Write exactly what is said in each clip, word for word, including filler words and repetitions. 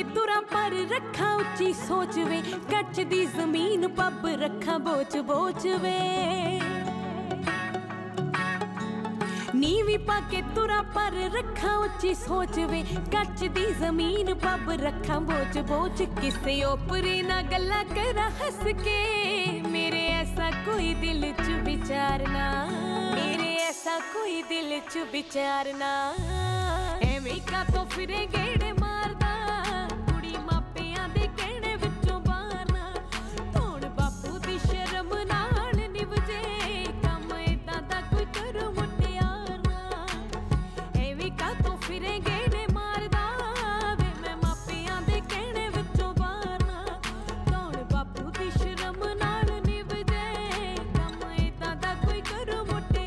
तुरा पर रखा उच्ची सोच वे, कच्च दी जमीन पब रखा बोच बोच वे। नीवी पाके तुरा पर रखा उच्ची सोच वे, कच्च दी जमीन पब रखा बोच बोच। किसे ओपरे ना गल्ला करा हस के, मेरे ऐसा कोई दिल च विचारना, मेरे ऐसा कोई दिल च विचारना। एवें का तो फिरे गेड़े मारदा, कुड़ी मापियां दे कहने विचों बारना। हुण बापू दी शर्म नाल निवजे, कम इदां दा कोई करो मुटियारना। एवें का तो फिरे गेड़े मारदा, वे मैं मापियां दे कहने विचों बारना। हुण बापू दी शर्म नाल निवजे, कम इदां दा कोई करो मुटियारना।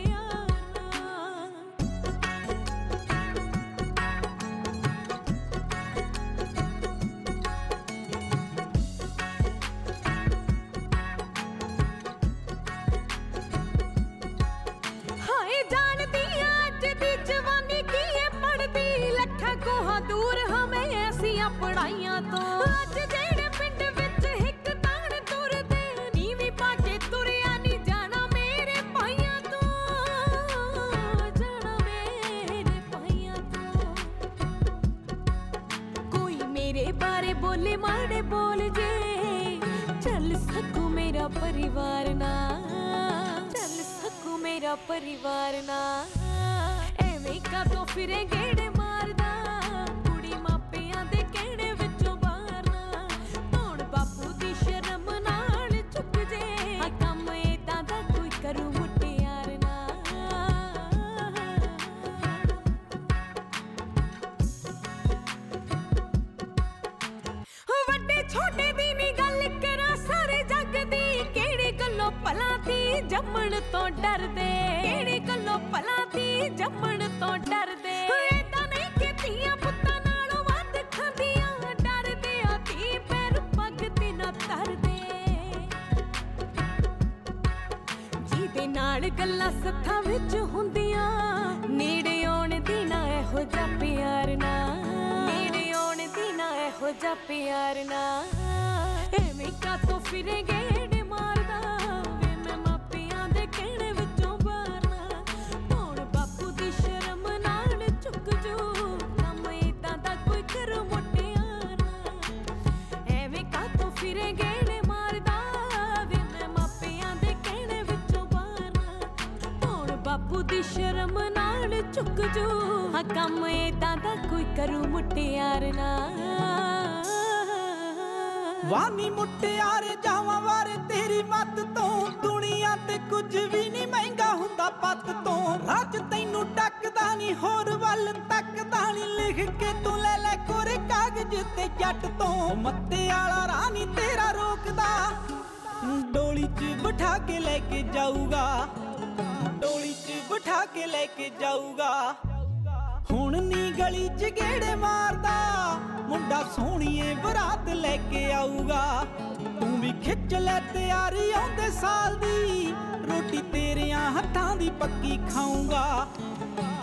दूर हमें ऐसियां पढ़ाइयां तो, अज जेड़े पिंड विच हिक ताण तुरदे, नीवीं पाके तुरिया नी जाना मेरे भाइयां तो, जाना मेरे भाइयां तो। कोई मेरे बारे बोले माड़े बोल जे, चल सकूं मेरा परिवार ना, चल सकूं मेरा परिवार ना। एवें का तो फिरे गेड़े मारदा, कुड़ी मापियां दे कहने विचों बारना। हुण बापू दी शर्म नाल चुक जे, कम इदां दा कोई करू मुटियारना। वड्डे छोटे दी नी गल करा सारे जग दी, केड़ी गल्लों भला दी जम्मण तो डरदे, केड़ी गल्लों भला दी जम्मण तो डरदे। इदां नहीं कि धीआं पुत्तां नालों वध खांदियां, डरदे आ धी पैर पग ते ना धरदे। जिहदे नाल गल्लां सत्थां विच हुंदियां, नेड़े आउण दी ना इहो जिहा प्यार ना, नेड़े आउण दी ना इहो जिहा प्यार ना। एवें का तो फिरे गेड़े मारदा, वे मैं मापियां दे कहणे विचों बारना। हुण बापू दी शर्म नाल चुक जू, कम इदां दा कोई करो मुटियारना। एवें का तो फिरे गेड़े मारदा, वे मैं मापियां दे कहणे विचों बारना। हुण बापू दी शर्म नाल चुक जू, कम इदां दा कोई करू मुटियारना। वानी मुटियारे जावां वारे तेरी मत तो, दुनिया ते कुछ भी नहीं महंगा हुंदा पत तो। रज तैनू टकदा नी होर वल तकदा नी, लिख के तू ले ले कोरे कागज ते जट तो। मत्ते आला रानी तेरा रोकदा, डोली च बिठा के लेके जाऊगा, डोली च बिठा के लेके जाऊगा। हुण नी गली च गेड़े मारदा, मुंडा सोहणीए बरात लेके आऊगा। तू भी खिच ले तैयारी आउंदे साल दी, रोटी तेरियां हत्थां दी पक्की खाऊंगा।